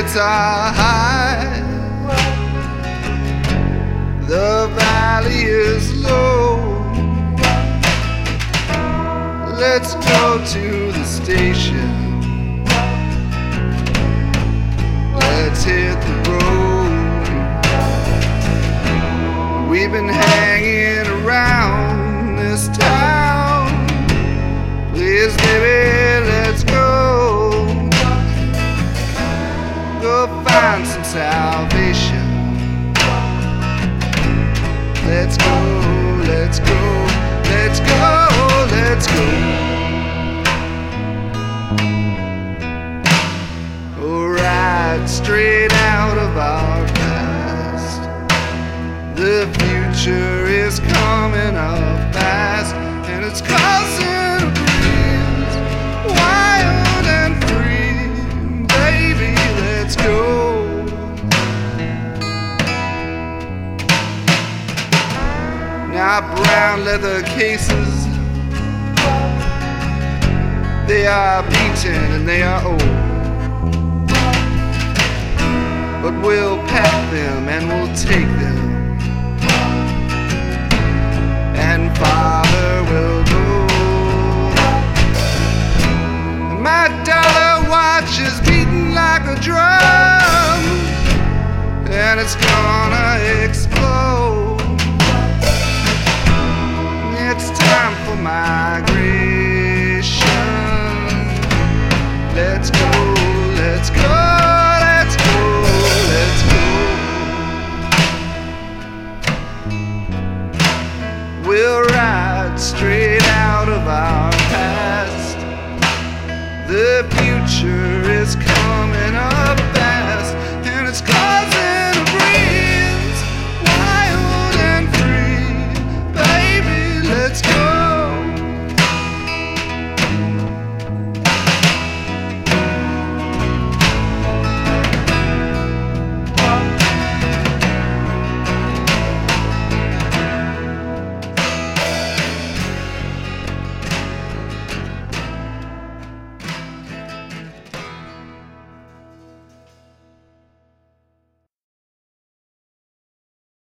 spirits are high, the valley is low. Let's go to the station, let's hit the road. We've been hanging around this town. Please, baby, let's go. Go find some salvation. Let's go, let's go, let's go, let's go. Oh, right straight out of our past. The future is coming up fast, and it's causing a breeze, wild and free. Baby, let's go. Now brown leather cases, they are beaten and they are old, but we'll pack them and we'll take them, and Father will go. My dollar watch is beating like a drum, and it's gonna explode. It's time for migration. Let's go, let's go, let's go, let's go. We'll ride straight out of our